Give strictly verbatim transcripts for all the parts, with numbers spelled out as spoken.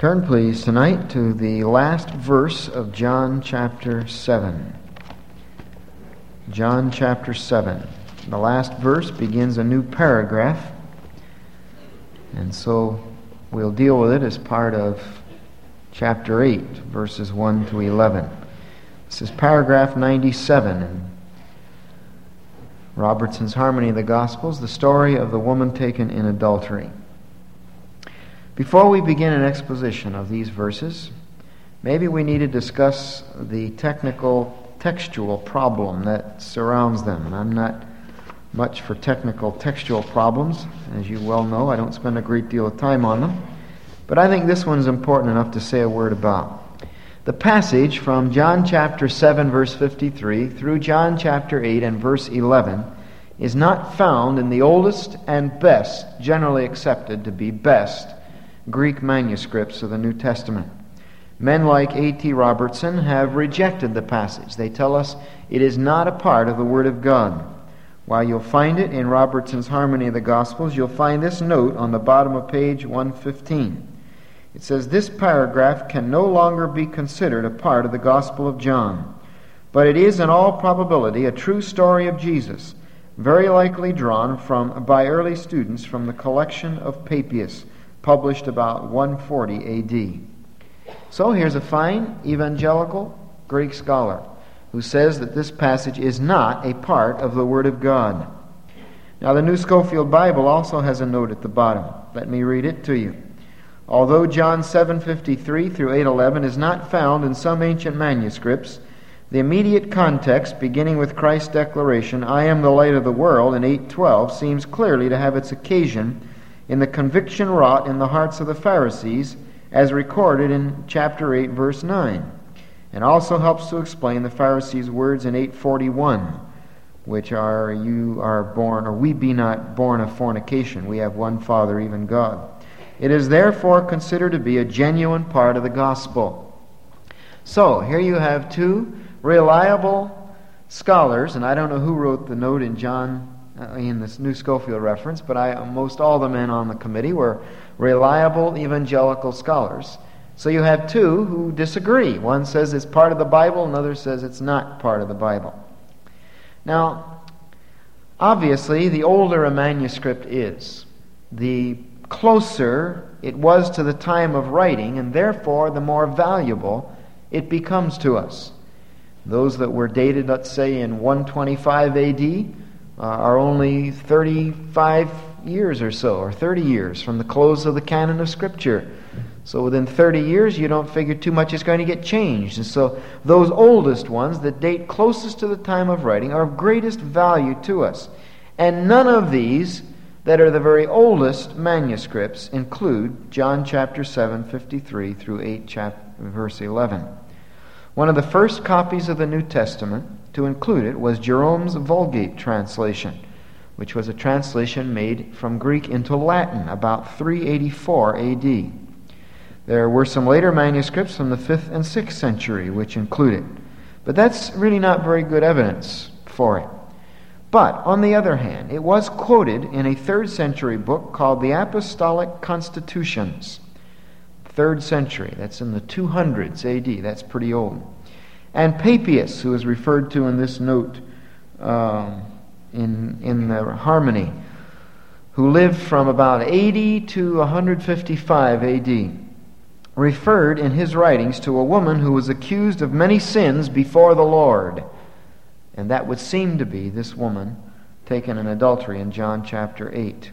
Turn, please, tonight to the last verse of John chapter seven. John chapter seven. The last verse begins a new paragraph, and so we'll deal with it as part of chapter eight, verses one to eleven. This is paragraph ninety-seven in Robertson's Harmony of the Gospels, the story of the woman taken in adultery. Before we begin an exposition of these verses, maybe we need to discuss the technical textual problem that surrounds them. And I'm not much for technical textual problems. As you well know, I don't spend a great deal of time on them. But I think this one's important enough to say a word about. The passage from John chapter seven, verse fifty-three, through John chapter eight and verse eleven is not found in the oldest and best, generally accepted to be best, Greek manuscripts of the New Testament. Men like A T Robertson have rejected the passage. They tell us it is not a part of the Word of God. While you'll find it in Robertson's Harmony of the Gospels, you'll find this note on the bottom of page one fifteen. It says, "This paragraph can no longer be considered a part of the Gospel of John, but it is in all probability a true story of Jesus, very likely drawn from by early students from the collection of Papias, published about one forty A D So here's a fine evangelical Greek scholar who says that this passage is not a part of the Word of God. Now the New Scofield Bible also has a note at the bottom. Let me read it to you. Although John seven fifty-three through eight eleven is not found in some ancient manuscripts, the immediate context, beginning with Christ's declaration, "I am the light of the world," in eight twelve, seems clearly to have its occasion in the conviction wrought in the hearts of the Pharisees, as recorded in chapter eight, verse nine, and also helps to explain the Pharisees' words in eight forty-one, which are, "You are born, or we be not born of fornication. We have one Father, even God." It is therefore considered to be a genuine part of the gospel. So, here you have two reliable scholars, and I don't know who wrote the note in John Uh, in this New Scofield reference, but I, most all the men on the committee were reliable evangelical scholars. So you have two who disagree. One says it's part of the Bible, another says it's not part of the Bible. Now, obviously, the older a manuscript is, the closer it was to the time of writing, and therefore the more valuable it becomes to us. Those that were dated, let's say, in one twenty-five A D, Uh, are only thirty-five years or so, or thirty years from the close of the canon of Scripture. So within thirty years, you don't figure too much is going to get changed. And so those oldest ones that date closest to the time of writing are of greatest value to us. And none of these that are the very oldest manuscripts include John chapter seven, fifty-three through eight, chapter, verse eleven. One of the first copies of the New Testament to include it was Jerome's Vulgate translation, which was a translation made from Greek into Latin about three eighty-four A D There were some later manuscripts from the fifth and sixth century which include it, but that's really not very good evidence for it. But, on the other hand, it was quoted in a third century book called the Apostolic Constitutions. Third century, that's in the two hundreds A D That's pretty old. And Papias, who is referred to in this note um, in, in the Harmony, who lived from about eighty to one fifty-five A D, referred in his writings to a woman who was accused of many sins before the Lord. And that would seem to be this woman taken in adultery in John chapter eight.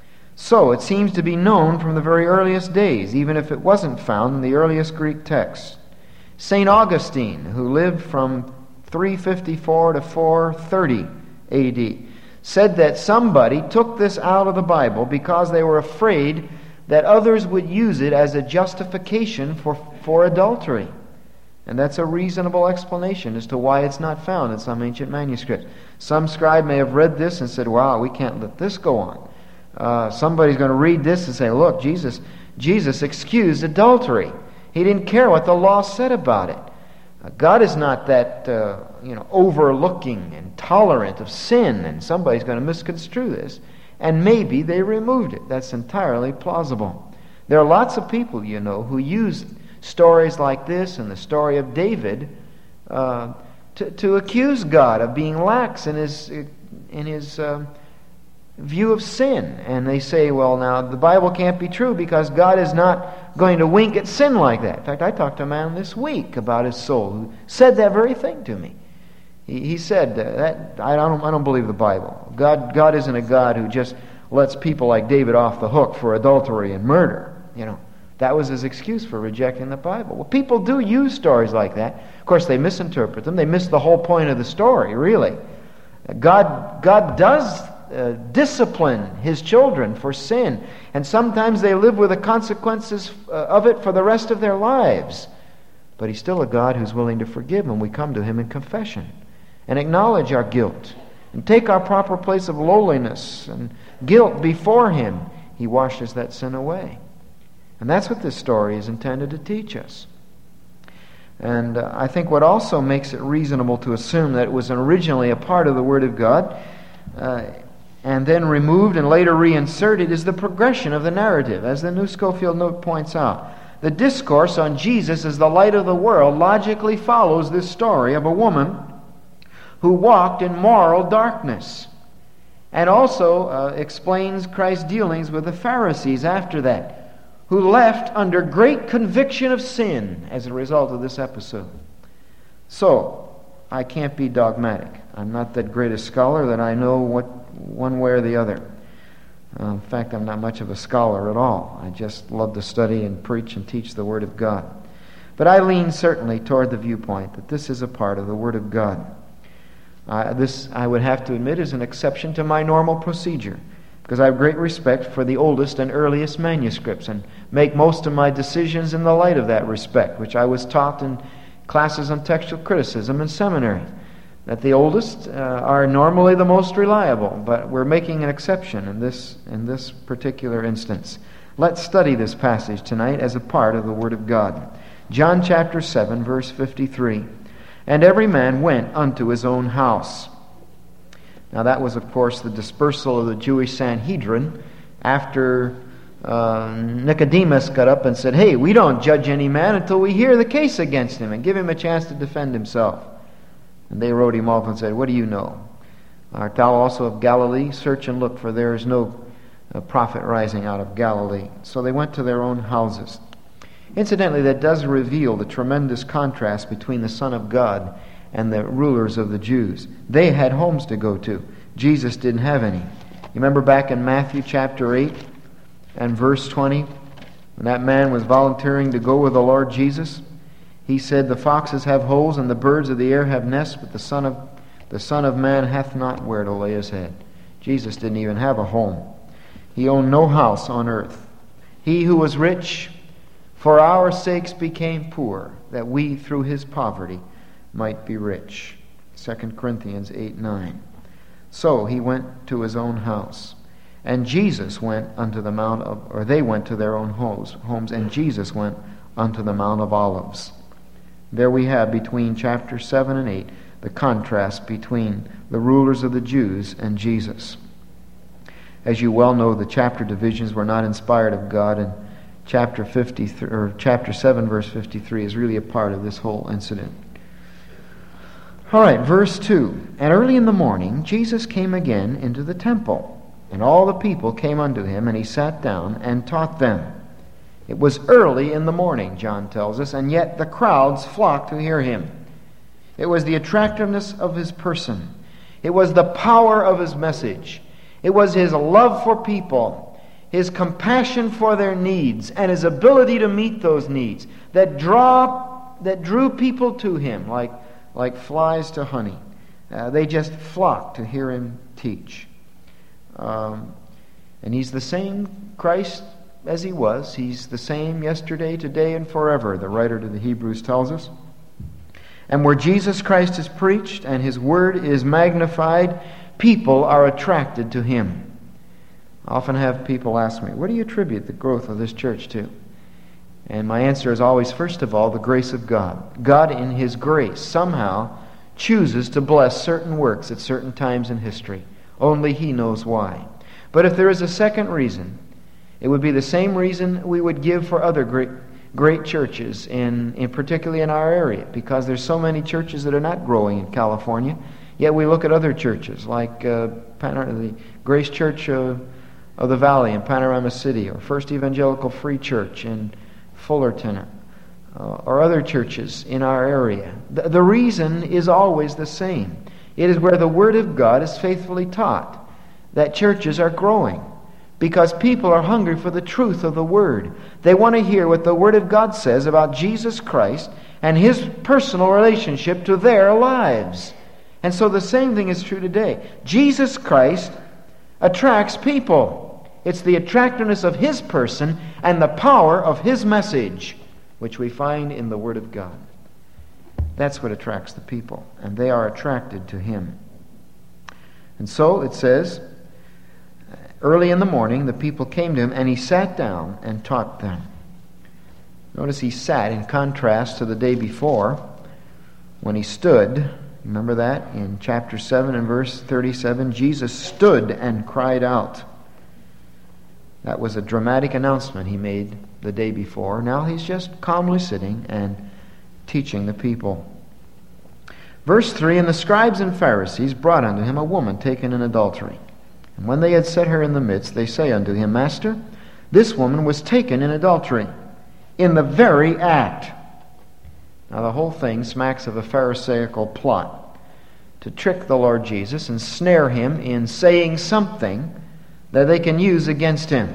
So it seems to be known from the very earliest days, even if it wasn't found in the earliest Greek text. Saint Augustine, who lived from three fifty-four to four thirty A D, said that somebody took this out of the Bible because they were afraid that others would use it as a justification for, for adultery. And that's a reasonable explanation as to why it's not found in some ancient manuscripts. Some scribe may have read this and said, "Wow, we can't let this go on." Uh, somebody's going to read this and say, "Look, Jesus, Jesus excused adultery. He didn't care what the law said about it." Uh, God is not that uh, you know overlooking and tolerant of sin, and somebody's going to misconstrue this. And maybe they removed it. That's entirely plausible. There are lots of people, you know, who use stories like this and the story of David uh, to, to accuse God of being lax in his in his uh, view of sin. And they say, well, now, the Bible can't be true because God is not going to wink at sin like that. In fact, I talked to a man this week about his soul who said that very thing to me. He, he said, uh, that I don't, I don't believe the Bible. God, God isn't a God who just lets people like David off the hook for adultery and murder. You know, that was his excuse for rejecting the Bible. Well, people do use stories like that. Of course, they misinterpret them. They miss the whole point of the story, really. God, God does uh, discipline His children for sin, and sometimes they live with the consequences uh, of it for the rest of their lives. But He's still a God who's willing to forgive when we come to Him in confession and acknowledge our guilt and take our proper place of lowliness and guilt before Him. He washes that sin away. And that's what this story is intended to teach us. And uh, I think what also makes it reasonable to assume that it was originally a part of the Word of God uh, and then removed and later reinserted is the progression of the narrative. As the New Schofield Note points out, the discourse on Jesus as the light of the world logically follows this story of a woman who walked in moral darkness, and also uh, explains Christ's dealings with the Pharisees after that, who left under great conviction of sin as a result of this episode. So, I can't be dogmatic. I'm not that great a scholar that I know what one way or the other. Uh, in fact, I'm not much of a scholar at all. I just love to study and preach and teach the Word of God. But I lean certainly toward the viewpoint that this is a part of the Word of God. Uh, this, I would have to admit, is an exception to my normal procedure, because I have great respect for the oldest and earliest manuscripts and make most of my decisions in the light of that respect, which I was taught in classes on textual criticism in seminary, that the oldest uh, are normally the most reliable, but we're making an exception in this, in this particular instance. Let's study this passage tonight as a part of the Word of God. John chapter seven, verse fifty-three. And every man went unto his own house. Now that was, of course, the dispersal of the Jewish Sanhedrin after uh, Nicodemus got up and said, hey, we don't judge any man until we hear the case against him and give him a chance to defend himself. And they wrote him off and said, what do you know? Art thou also of Galilee? Search and look, for there is no uh, prophet rising out of Galilee. So they went to their own houses. Incidentally, that does reveal the tremendous contrast between the Son of God and the rulers of the Jews. They had homes to go to. Jesus didn't have any. You remember back in Matthew chapter eight and verse twenty, when that man was volunteering to go with the Lord Jesus, he said, the foxes have holes and the birds of the air have nests, but the Son of the Son of Man hath not where to lay his head. Jesus didn't even have a home. He owned no house on earth. He who was rich for our sakes became poor, that we through his poverty might be rich. Second Corinthians eight nine. So he went to his own house. And Jesus went unto the Mount of, or they went to their own homes, homes, and Jesus went unto the Mount of Olives. There we have, between chapter seven and eight, the contrast between the rulers of the Jews and Jesus. As you well know, the chapter divisions were not inspired of God, and chapter fifty-three, or chapter seven, verse fifty-three, is really a part of this whole incident. All right, verse two. And early in the morning, Jesus came again into the temple, and all the people came unto him, and he sat down and taught them. It was early in the morning, John tells us, and yet the crowds flocked to hear him. It was the attractiveness of his person. It was the power of his message. It was his love for people, his compassion for their needs, and his ability to meet those needs that draw that drew people to him like, like flies to honey. Uh, they just flocked to hear him teach. Um, and he's the same Christ as he was. He's the same yesterday, today, and forever, the writer to the Hebrews tells us. And where Jesus Christ is preached and his word is magnified, people are attracted to him. I often have people ask me, what do you attribute the growth of this church to? And my answer is always, first of all, the grace of God. God in his grace somehow chooses to bless certain works at certain times in history. Only he knows why. But if there is a second reason, It would be the same reason we would give for other great great churches, in, in particularly in our area, because there's so many churches that are not growing in California. Yet we look at other churches like uh, Panor- the Grace Church of, of the Valley in Panorama City, or First Evangelical Free Church in Fullerton, uh, or other churches in our area. The, the reason is always the same. It is where the Word of God is faithfully taught that churches are growing, because people are hungry for the truth of the Word. They want to hear what the Word of God says about Jesus Christ and His personal relationship to their lives. And so the same thing is true today. Jesus Christ attracts people. It's the attractiveness of His person and the power of His message, which we find in the Word of God. That's what attracts the people, and they are attracted to Him. And so it says, early in the morning, the people came to Him, and He sat down and taught them. Notice He sat in contrast to the day before when He stood. Remember that? In chapter seven and verse thirty-seven, Jesus stood and cried out. That was a dramatic announcement He made the day before. Now He's just calmly sitting and teaching the people. Verse three, and the scribes and Pharisees brought unto Him a woman taken in adultery. And when they had set her in the midst, they say unto Him, Master, this woman was taken in adultery, in the very act. Now the whole thing smacks of a Pharisaical plot to trick the Lord Jesus and snare Him in saying something that they can use against Him.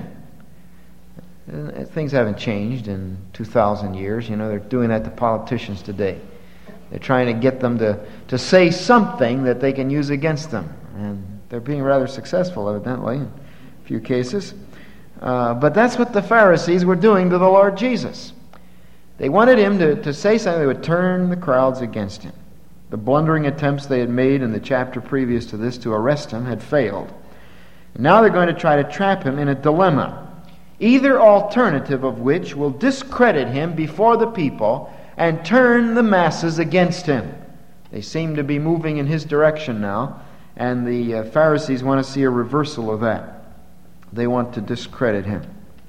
Things haven't changed in two thousand years. You know, they're doing that to politicians today. They're trying to get them to, to say something that they can use against them. And they're being rather successful, evidently, in a few cases. Uh, but that's what the Pharisees were doing to the Lord Jesus. They wanted Him to, to say something that would turn the crowds against Him. The blundering attempts they had made in the chapter previous to this to arrest Him had failed. And now they're going to try to trap Him in a dilemma, either alternative of which will discredit Him before the people and turn the masses against Him. They seem to be moving in His direction now, and the uh, Pharisees want to see a reversal of that. They want to discredit Him.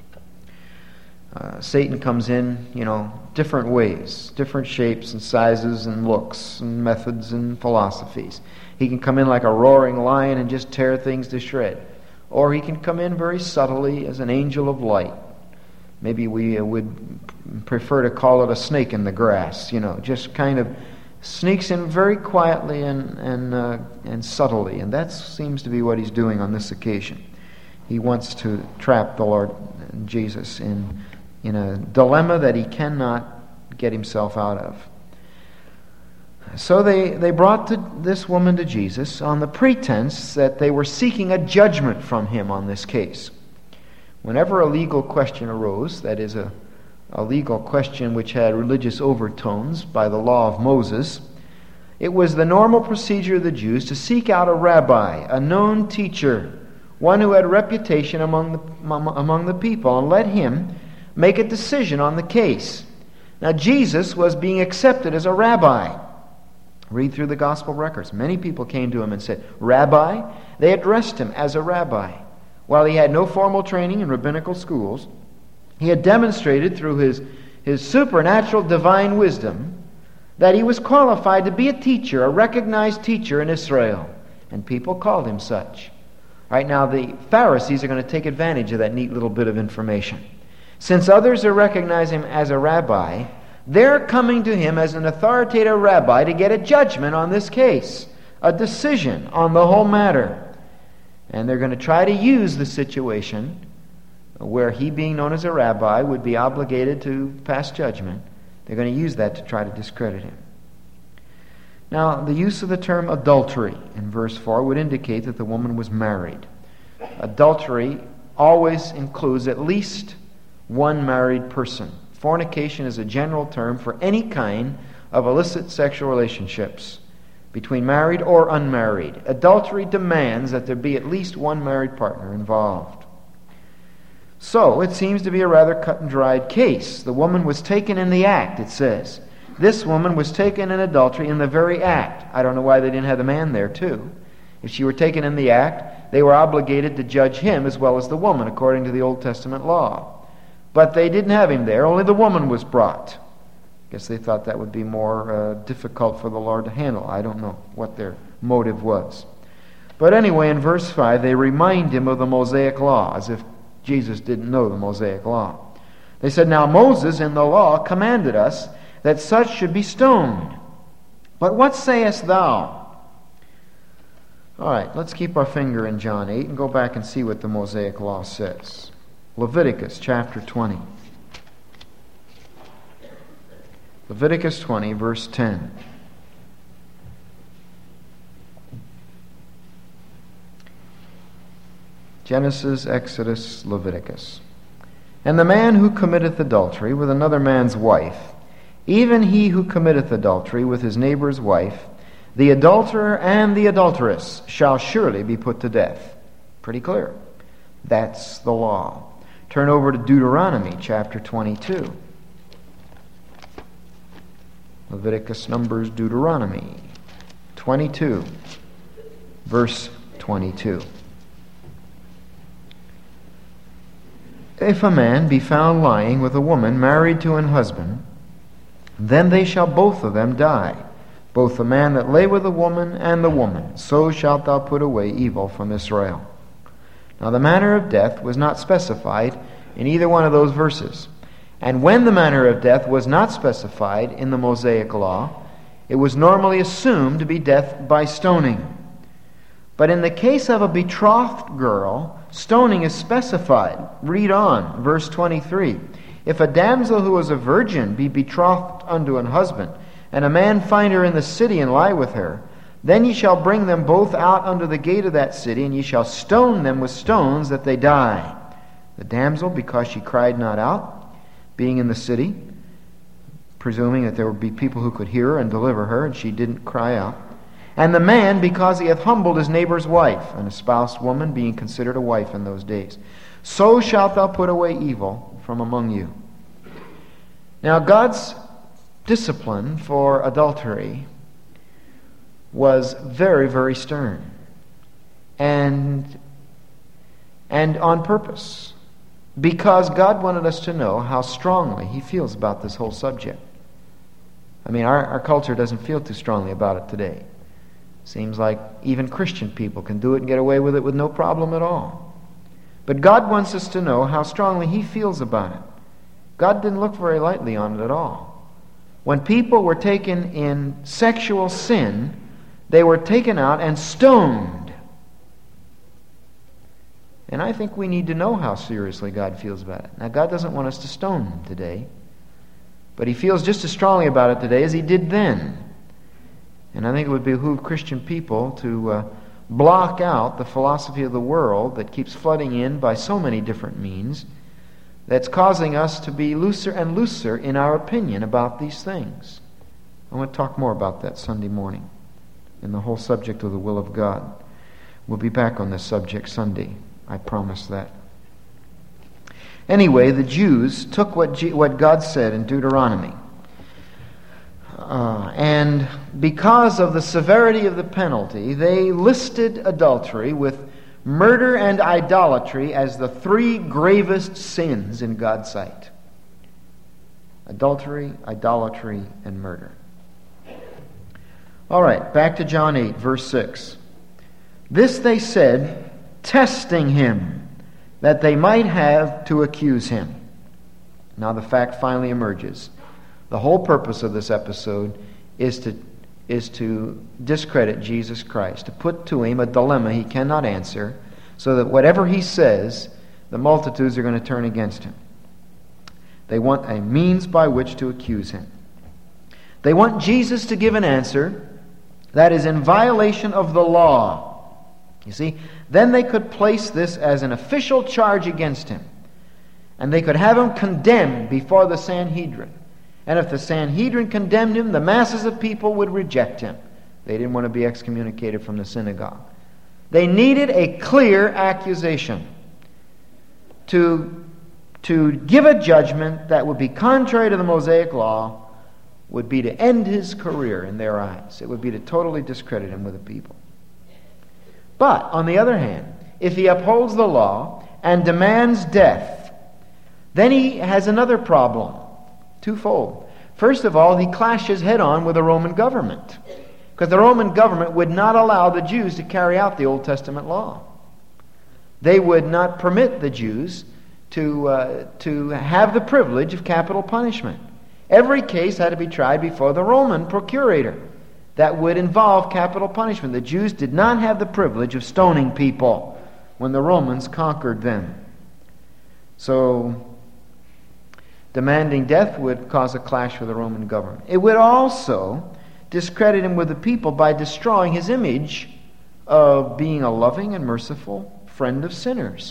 Uh, Satan comes in, you know, different ways, different shapes and sizes and looks and methods and philosophies. He can come in like a roaring lion and just tear things to shreds. Or he can come in very subtly as an angel of light. Maybe we uh, would prefer to call it a snake in the grass, you know, just kind of sneaks in very quietly and and uh, and subtly, and that seems to be what he's doing on this occasion. He wants to trap the Lord Jesus in in a dilemma that He cannot get Himself out of. So they, they brought to this woman to Jesus on the pretense that they were seeking a judgment from Him on this case. Whenever a legal question arose, that is a, a legal question which had religious overtones by the law of Moses, it was the normal procedure of the Jews to seek out a rabbi, a known teacher, one who had a reputation among the, among the people, and let him make a decision on the case. Now Jesus was being accepted as a rabbi. Read through the gospel records. Many people came to Him and said, Rabbi. They addressed Him as a rabbi. While He had no formal training in rabbinical schools, He had demonstrated through His, his supernatural divine wisdom that He was qualified to be a teacher, a recognized teacher in Israel. And people called Him such. Right now, the Pharisees are going to take advantage of that neat little bit of information. Since others are recognizing Him as a rabbi, they're coming to Him as an authoritative rabbi to get a judgment on this case, a decision on the whole matter. And they're going to try to use the situation where He, being known as a rabbi, would be obligated to pass judgment. They're going to use that to try to discredit Him. Now, the use of the term adultery in verse four would indicate that the woman was married. Adultery always includes at least one married person. Fornication is a general term for any kind of illicit sexual relationships between married or unmarried. Adultery demands that there be at least one married partner involved. So, it seems to be a rather cut and dried case. The woman was taken in the act, it says. This woman was taken in adultery in the very act. I don't know why they didn't have the man there too. If she were taken in the act, they were obligated to judge him as well as the woman, according to the Old Testament law. But they didn't have him there. Only the woman was brought. I guess they thought that would be more uh, difficult for the Lord to handle. I don't know what their motive was. But anyway, in verse five, they remind him of the Mosaic law, as if Jesus didn't know the Mosaic law. They said, "Now Moses in the law commanded us that such should be stoned. But what sayest thou?" All right, let's keep our finger in John eight and go back and see what the Mosaic law says. Leviticus chapter twenty. Leviticus twenty, verse ten. Genesis, Exodus, Leviticus. "And the man who committeth adultery with another man's wife, even he who committeth adultery with his neighbor's wife, the adulterer and the adulteress shall surely be put to death." Pretty clear. That's the law. Turn over to Deuteronomy chapter twenty-two. Leviticus, Numbers, Deuteronomy twenty-two, verse twenty-two. "If a man be found lying with a woman married to an husband, then they shall both of them die, both the man that lay with the woman and the woman. So shalt thou put away evil from Israel." Now the manner of death was not specified in either one of those verses. And when the manner of death was not specified in the Mosaic law, it was normally assumed to be death by stoning. But in the case of a betrothed girl, stoning is specified. Read on, verse twenty-three. "If a damsel who is a virgin be betrothed unto an husband, and a man find her in the city and lie with her, then ye shall bring them both out unto the gate of that city, and ye shall stone them with stones that they die. The damsel, because she cried not out, being in the city," presuming that there would be people who could hear her and deliver her, and she didn't cry out. "And the man, because he hath humbled his neighbor's wife," an espoused woman being considered a wife in those days. "So shalt thou put away evil from among you." Now God's discipline for adultery was very, very stern. And, and on purpose. Because God wanted us to know how strongly He feels about this whole subject. I mean, our, our culture doesn't feel too strongly about it today. Seems like even Christian people can do it and get away with it with no problem at all. But God wants us to know how strongly He feels about it. God didn't look very lightly on it at all. When people were taken in sexual sin, they were taken out and stoned. And I think we need to know how seriously God feels about it. Now, God doesn't want us to stone them today, but He feels just as strongly about it today as He did then. And I think it would behoove Christian people to uh, block out the philosophy of the world that keeps flooding in by so many different means, that's causing us to be looser and looser in our opinion about these things. I want to talk more about that Sunday morning in the whole subject of the will of God. We'll be back on this subject Sunday. I promise that. Anyway, the Jews took what, G- what God said in Deuteronomy. Uh, and because of the severity of the penalty, they listed adultery with murder and idolatry as the three gravest sins in God's sight. Adultery, idolatry, and murder. All right, back to John eight, verse six. "This they said, testing Him, that they might have to accuse Him." Now the fact finally emerges. The whole purpose of this episode is to, is to discredit Jesus Christ, to put to Him a dilemma He cannot answer, so that whatever He says, the multitudes are going to turn against Him. They want a means by which to accuse Him. They want Jesus to give an answer that is in violation of the law. You see, then they could place this as an official charge against Him. And they could have Him condemned before the Sanhedrin. And if the Sanhedrin condemned Him, the masses of people would reject Him. They didn't want to be excommunicated from the synagogue. They needed a clear accusation to, to give a judgment that would be contrary to the Mosaic law, would be to end His career in their eyes. It would be to totally discredit Him with the people. But, on the other hand, if he upholds the law and demands death, then he has another problem, twofold. First of all, he clashes head-on with the Roman government, because the Roman government would not allow the Jews to carry out the Old Testament law. They would not permit the Jews to, uh, to have the privilege of capital punishment. Every case had to be tried before the Roman procurator. That would involve capital punishment. The Jews did not have the privilege of stoning people when the Romans conquered them. So, demanding death would cause a clash with the Roman government. It would also discredit him with the people by destroying his image of being a loving and merciful friend of sinners.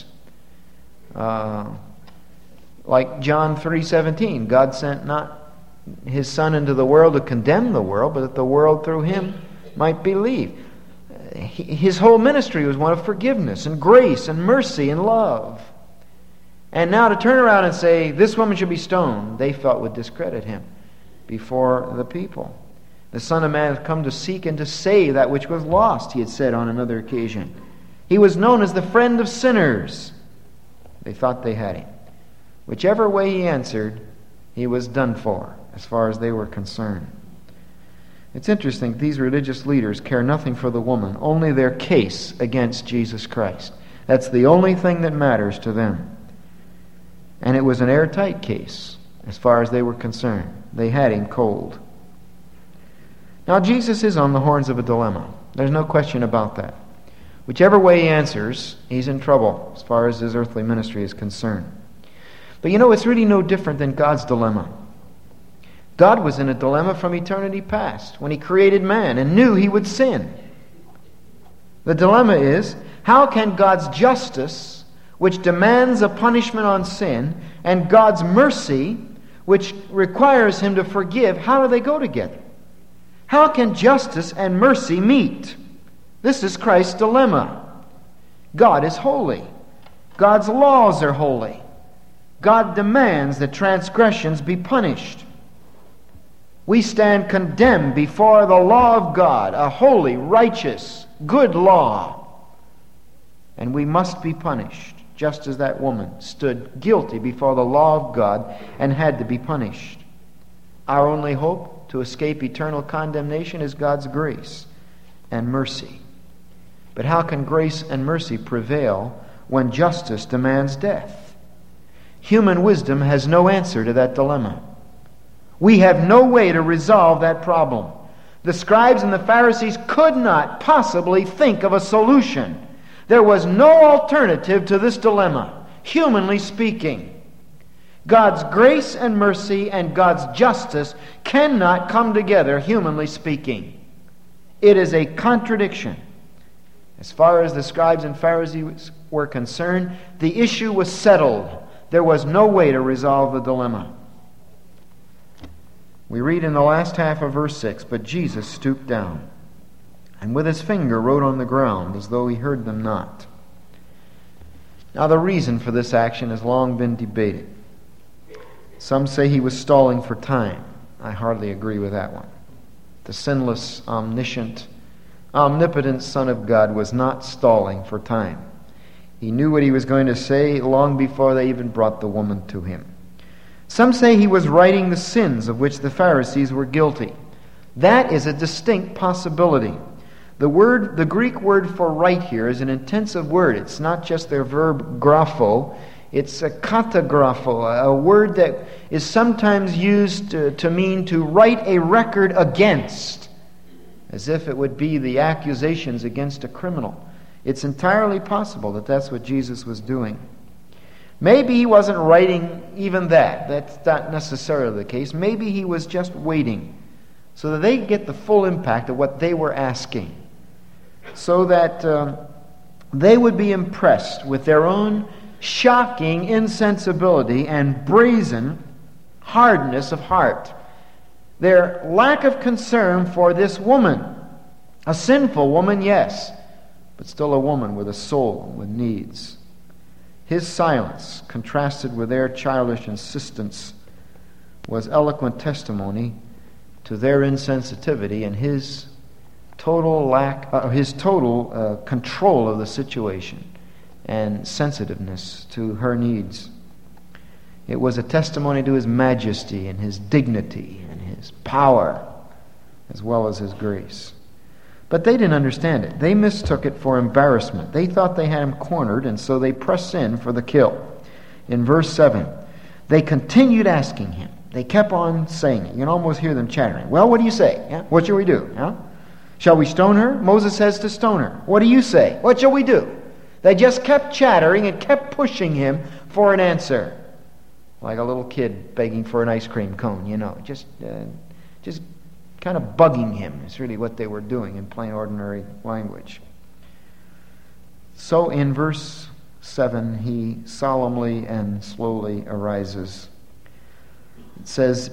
Uh, like John three seventeen, God sent not His Son into the world to condemn the world, but that the world through Him might believe. His whole ministry was one of forgiveness and grace and mercy and love. And now to turn around and say, this woman should be stoned, they felt would discredit Him before the people. The Son of Man has come to seek and to save that which was lost, He had said on another occasion. He was known as the friend of sinners. They thought they had Him. Whichever way He answered, He was done for, as far as they were concerned. It's interesting, these religious leaders care nothing for the woman, only their case against Jesus Christ. That's the only thing that matters to them. And it was an airtight case, as far as they were concerned. They had Him cold. Now, Jesus is on the horns of a dilemma. There's no question about that. Whichever way He answers, He's in trouble, as far as His earthly ministry is concerned. But you know, it's really no different than God's dilemma. God was in a dilemma from eternity past, when He created man and knew he would sin. The dilemma is, how can God's justice, which demands a punishment on sin, and God's mercy, which requires Him to forgive, how do they go together? How can justice and mercy meet? This is Christ's dilemma. God is holy. God's laws are holy. God demands that transgressions be punished. We stand condemned before the law of God, a holy, righteous, good law. And we must be punished, just as that woman stood guilty before the law of God and had to be punished. Our only hope to escape eternal condemnation is God's grace and mercy. But how can grace and mercy prevail when justice demands death? Human wisdom has no answer to that dilemma. We have no way to resolve that problem. The scribes and the Pharisees could not possibly think of a solution. There was no alternative to this dilemma, humanly speaking. God's grace and mercy and God's justice cannot come together, humanly speaking. It is a contradiction. As far as the scribes and Pharisees were concerned, the issue was settled. There was no way to resolve the dilemma. We read in the last half of verse six, but Jesus stooped down, and with His finger wrote on the ground, as though He heard them not. Now the reason for this action has long been debated. Some say He was stalling for time. I hardly agree with that one. The sinless, omniscient, omnipotent Son of God was not stalling for time. He knew what He was going to say long before they even brought the woman to Him. Some say He was righting the sins of which the Pharisees were guilty. That is a distinct possibility. The word, the Greek word for right here is an intensive word. It's not just their verb grapho. It's a katagrapho, a word that is sometimes used to, to mean to write a record against, as if it would be the accusations against a criminal. It's entirely possible that that's what Jesus was doing. Maybe He wasn't writing even that. That's not necessarily the case. Maybe He was just waiting so that they get the full impact of what they were asking, so that uh, they would be impressed with their own shocking insensibility and brazen hardness of heart. Their lack of concern for this woman, a sinful woman, yes, but still a woman with a soul, with needs. His silence, contrasted with their childish insistence, was eloquent testimony to their insensitivity and His total lack, uh, his total uh, control of the situation and sensitiveness to her needs. It was a testimony to his majesty and his dignity and his power, as well as his grace. But they didn't understand it. They mistook it for embarrassment. They thought they had him cornered, and so they pressed in for the kill. In verse seven, they continued asking him. They kept on saying it. You can almost hear them chattering. Well, what do you say? Yeah? What shall we do? Yeah? Shall we stone her? Moses says to stone her. What do you say? What shall we do? They just kept chattering and kept pushing him for an answer. Like a little kid begging for an ice cream cone, you know. Just, uh, just kind of bugging him is really what they were doing in plain ordinary language. So in verse seven, he solemnly and slowly arises. It says,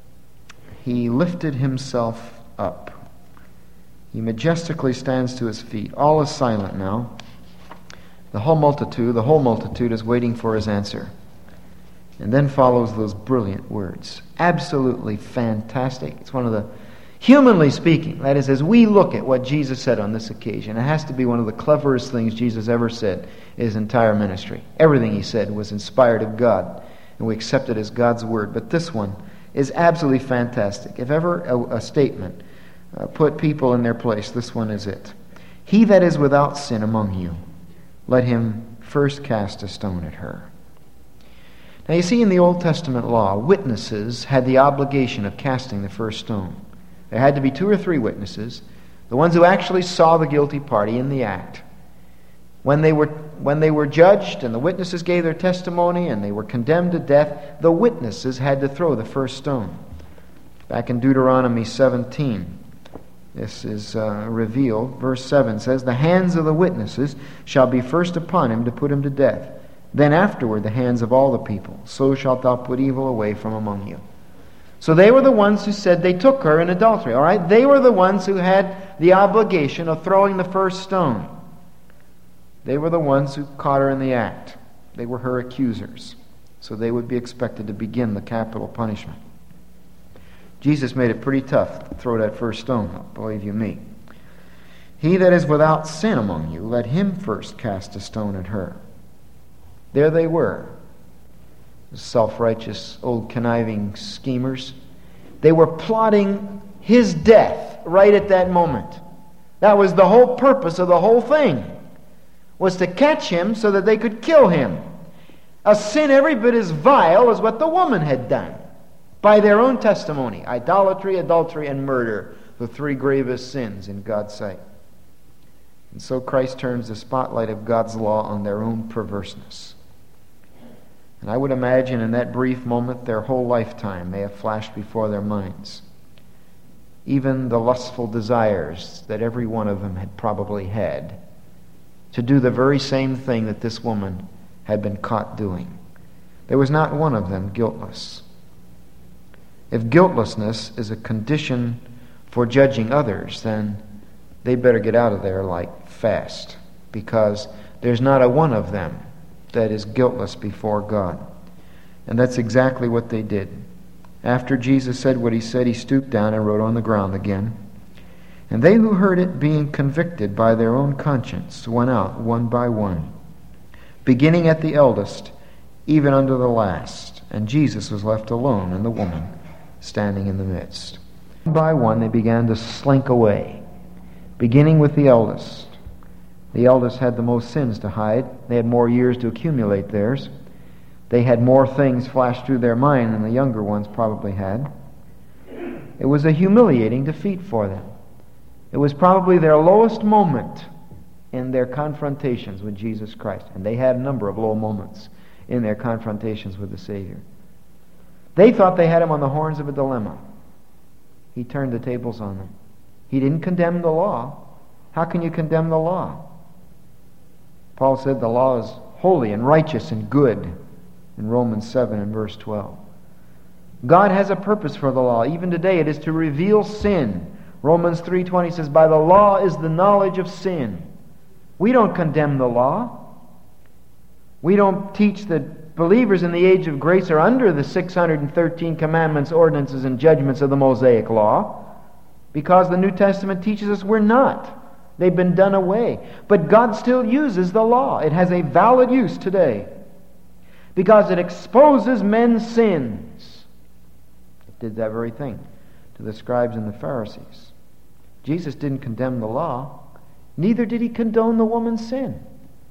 he lifted himself up. He majestically stands to his feet. All is silent now. The whole multitude, the whole multitude is waiting for his answer. And then follows those brilliant words. Absolutely fantastic. It's one of the, humanly speaking, that is, as we look at what Jesus said on this occasion, it has to be one of the cleverest things Jesus ever said in his entire ministry. Everything he said was inspired of God, and we accept it as God's word. But this one is absolutely fantastic. If ever a, a statement uh, put people in their place, this one is it. He that is without sin among you, let him first cast a stone at her. Now you see, in the Old Testament law, witnesses had the obligation of casting the first stone. There had to be two or three witnesses, the ones who actually saw the guilty party in the act. When they were when they were judged and the witnesses gave their testimony and they were condemned to death, the witnesses had to throw the first stone. Back in Deuteronomy seventeen, this is uh, revealed. Verse seven says, the hands of the witnesses shall be first upon him to put him to death. Then afterward the hands of all the people. So shalt thou put evil away from among you. So they were the ones who said they took her in adultery. All right? They were the ones who had the obligation of throwing the first stone. They were the ones who caught her in the act. They were her accusers. So they would be expected to begin the capital punishment. Jesus made it pretty tough to throw that first stone, believe you me. He that is without sin among you, let him first cast a stone at her. There they were, self-righteous, old conniving schemers. They were plotting his death right at that moment. That was the whole purpose of the whole thing, was to catch him so that they could kill him. A sin every bit as vile as what the woman had done by their own testimony. Idolatry, adultery, and murder, the three gravest sins in God's sight. And so Christ turns the spotlight of God's law on their own perverseness. And I would imagine in that brief moment their whole lifetime may have flashed before their minds. Even the lustful desires that every one of them had probably had to do the very same thing that this woman had been caught doing. There was not one of them guiltless. If guiltlessness is a condition for judging others, then they better get out of there like fast, because there's not a one of them that is guiltless before God. And that's exactly what they did. After Jesus said what he said, he stooped down and wrote on the ground again. And they who heard it, being convicted by their own conscience, went out one by one, beginning at the eldest, even unto the last. And Jesus was left alone, and the woman standing in the midst. One by one they began to slink away, beginning with the eldest. The eldest had the most sins to hide. They had more years to accumulate theirs. They had more things flash through their mind than the younger ones probably had. It was a humiliating defeat for them. It was probably their lowest moment in their confrontations with Jesus Christ. And they had a number of low moments in their confrontations with the Savior. They thought they had him on the horns of a dilemma. He turned the tables on them. He didn't condemn the law. How can you condemn the law? Paul said the law is holy and righteous and good in Romans seven and verse twelve. God has a purpose for the law. Even today it is to reveal sin. Romans three twenty says, by the law is the knowledge of sin. We don't condemn the law. We don't teach that believers in the age of grace are under the six hundred thirteen commandments, ordinances, and judgments of the Mosaic law. because the New Testament teaches us we're not. They've been done away. But God still uses the law. It has a valid use today because it exposes men's sins. It did that very thing to the scribes and the Pharisees. Jesus didn't condemn the law. Neither did he condone the woman's sin.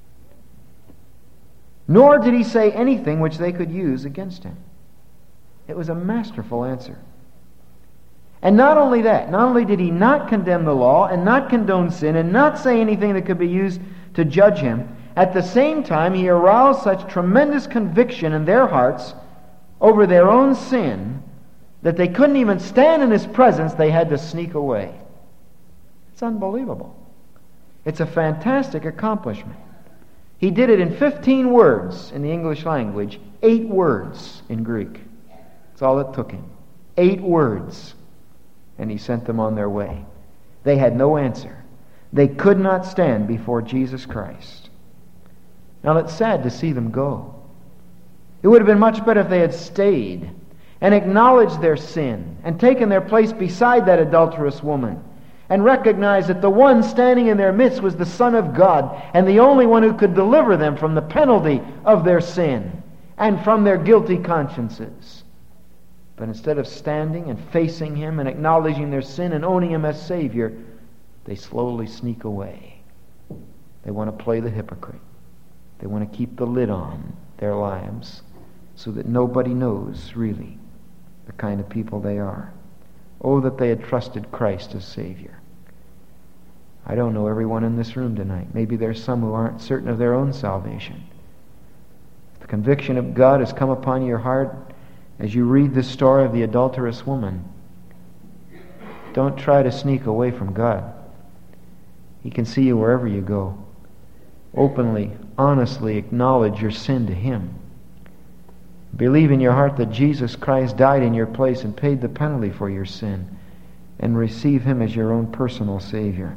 Nor did he say anything which they could use against him. It was a masterful answer. And not only that, not only did he not condemn the law and not condone sin and not say anything that could be used to judge him, at the same time he aroused such tremendous conviction in their hearts over their own sin that they couldn't even stand in his presence. They had to sneak away. It's unbelievable. It's a fantastic accomplishment. He did it in fifteen words in the English language, eight words in Greek. That's all it took him. Eight words. And he sent them on their way. They had no answer. They could not stand before Jesus Christ. Now it's sad to see them go. It would have been much better if they had stayed and acknowledged their sin and taken their place beside that adulterous woman and recognized that the one standing in their midst was the Son of God and the only one who could deliver them from the penalty of their sin and from their guilty consciences. But instead of standing and facing him and acknowledging their sin and owning him as Savior, they slowly sneak away. They want to play the hypocrite. They want to keep the lid on their lives so that nobody knows really the kind of people they are. Oh, that they had trusted Christ as Savior. I don't know everyone in this room tonight. Maybe there's some who aren't certain of their own salvation. The conviction of God has come upon your heart as you read the story of the adulterous woman. Don't try to sneak away from God. He can see you wherever you go. Openly, honestly acknowledge your sin to Him. Believe in your heart that Jesus Christ died in your place and paid the penalty for your sin, and receive Him as your own personal Savior.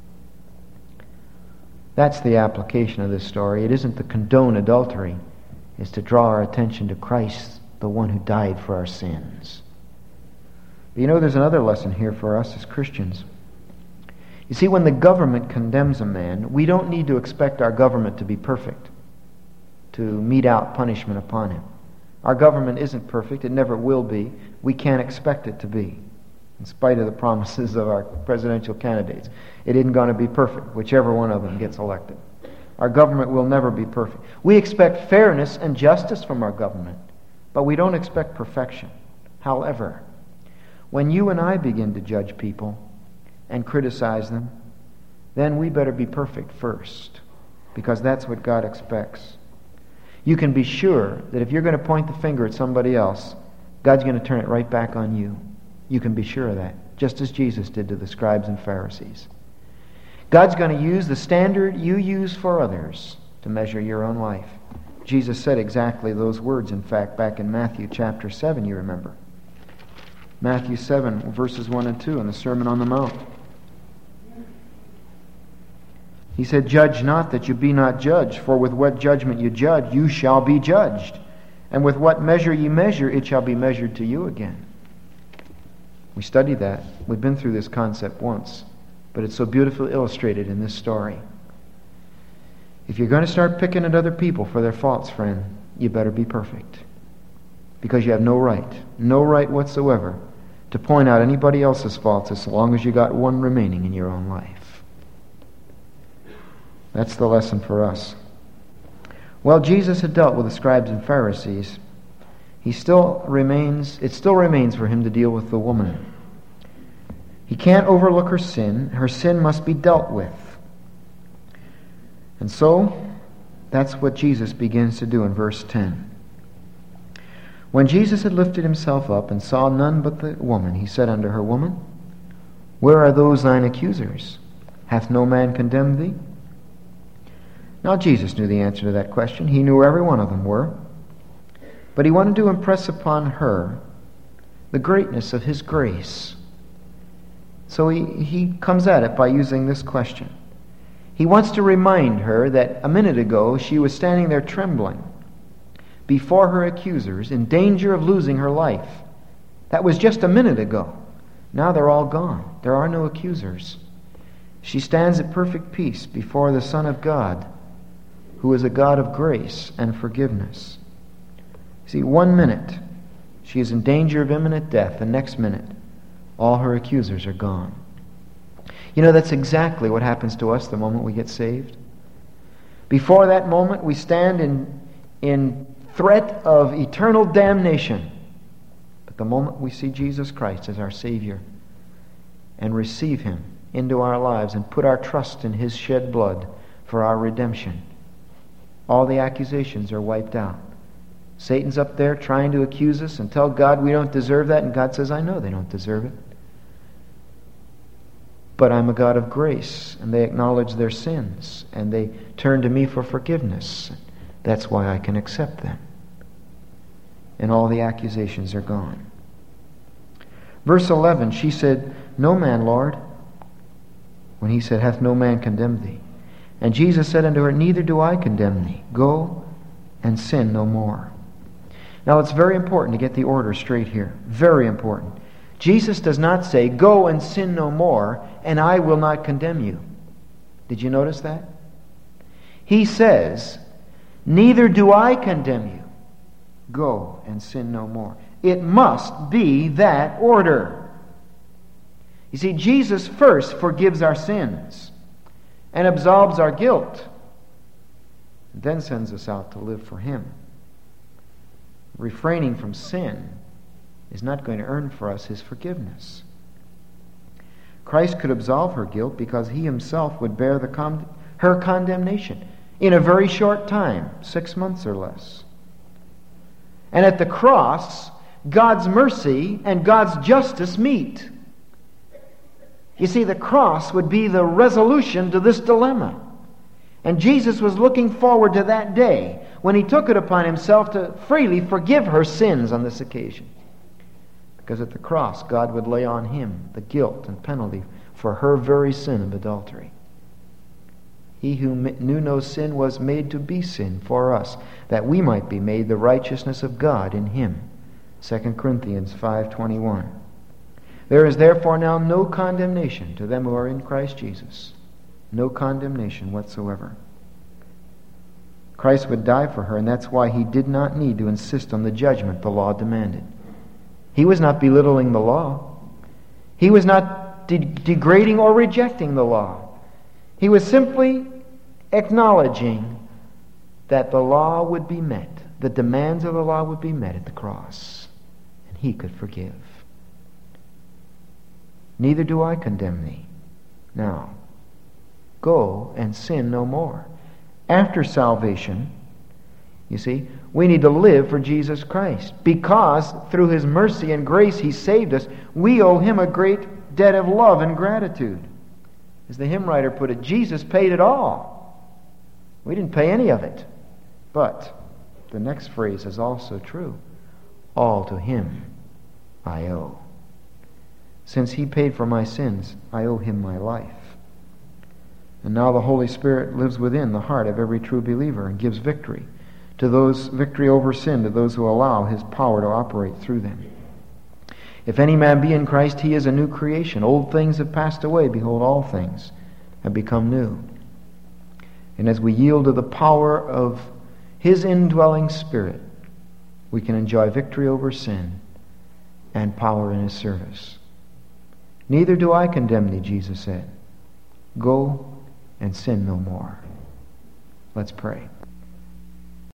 That's the application of this story. It isn't to condone adultery. It's to draw our attention to Christ, the one who died for our sins. But you know, there's another lesson here for us as Christians. You see, when the government condemns a man, we don't need to expect our government to be perfect, to mete out punishment upon him. Our government isn't perfect. It never will be. We can't expect it to be, in spite of the promises of our presidential candidates. It isn't going to be perfect, whichever one of them gets elected. Our government will never be perfect. We expect fairness and justice from our government, but we don't expect perfection. However, when you and I begin to judge people and criticize them, then we better be perfect first, because that's what God expects. You can be sure that if you're going to point the finger at somebody else, God's going to turn it right back on you. You can be sure of that, just as Jesus did to the scribes and Pharisees. God's going to use the standard you use for others to measure your own life. Jesus said exactly those words, in fact, back in Matthew chapter seven, you remember. Matthew seven, verses one and two in the Sermon on the Mount. He said, "Judge not that you be not judged, for with what judgment you judge, you shall be judged. And with what measure you measure, it shall be measured to you again." We studied that. We've been through this concept once, but it's so beautifully illustrated in this story. If you're going to start picking at other people for their faults, friend, you better be perfect. Because you have no right, no right whatsoever, to point out anybody else's faults as long as you got one remaining in your own life. That's the lesson for us. Well, Jesus had dealt with the scribes and Pharisees. He still remains, it still remains for him to deal with the woman. He can't overlook her sin. Her sin must be dealt with. And so, that's what Jesus begins to do in verse ten. When Jesus had lifted himself up and saw none but the woman, he said unto her, "Woman, where are those thine accusers? Hath no man condemned thee?" Now Jesus knew the answer to that question. He knew where every one of them were. But he wanted to impress upon her the greatness of his grace. So he, he comes at it by using this question. He wants to remind her that a minute ago she was standing there trembling before her accusers, in danger of losing her life. That was just a minute ago. Now they're all gone. There are no accusers. She stands at perfect peace before the Son of God, who is a God of grace and forgiveness. See, one minute she is in danger of imminent death. The next minute, all her accusers are gone. You know, that's exactly what happens to us the moment we get saved. Before that moment, we stand in, in threat of eternal damnation. But the moment we see Jesus Christ as our Savior and receive Him into our lives and put our trust in His shed blood for our redemption, all the accusations are wiped out. Satan's up there trying to accuse us and tell God we don't deserve that, and God says, I know they don't deserve it. But I'm a God of grace, and they acknowledge their sins, and they turn to me for forgiveness. That's why I can accept them. And all the accusations are gone. Verse eleven, she said, No man, Lord. When he said, Hath no man condemned thee? And Jesus said unto her, Neither do I condemn thee. Go and sin no more. Now it's very important to get the order straight here. Very important. Jesus does not say, Go and sin no more, and I will not condemn you. Did you notice that? He says, Neither do I condemn you. Go and sin no more. It must be that order. You see, Jesus first forgives our sins and absolves our guilt, and then sends us out to live for Him. Refraining from sin is not going to earn for us His forgiveness. Christ could absolve her guilt because He Himself would bear the con- her condemnation in a very short time, six months or less. And at the cross, God's mercy and God's justice meet. You see, the cross would be the resolution to this dilemma. And Jesus was looking forward to that day when He took it upon Himself to freely forgive her sins on this occasion. Because at the cross, God would lay on Him the guilt and penalty for her very sin of adultery. He who knew no sin was made to be sin for us, that we might be made the righteousness of God in Him. Second Corinthians five twenty-one. There is therefore now no condemnation to them who are in Christ Jesus. No condemnation whatsoever. Christ would die for her, and that's why He did not need to insist on the judgment the law demanded. He was not belittling the law. He was not de- degrading or rejecting the law. He was simply acknowledging that the law would be met. The demands of the law would be met at the cross. And He could forgive. Neither do I condemn thee. Now, go and sin no more. After salvation, you see, we need to live for Jesus Christ. Because through His mercy and grace He saved us, we owe Him a great debt of love and gratitude. As the hymn writer put it, Jesus paid it all. We didn't pay any of it. But the next phrase is also true. All to Him I owe. Since He paid for my sins, I owe Him my life. And now the Holy Spirit lives within the heart of every true believer and gives victory to those, victory over sin to those who allow His power to operate through them. If any man be in Christ, he is a new creation. Old things have passed away. Behold, all things have become new. And as we yield to the power of His indwelling Spirit, we can enjoy victory over sin and power in His service. Neither do I condemn thee, Jesus said. Go and sin no more. Let's pray.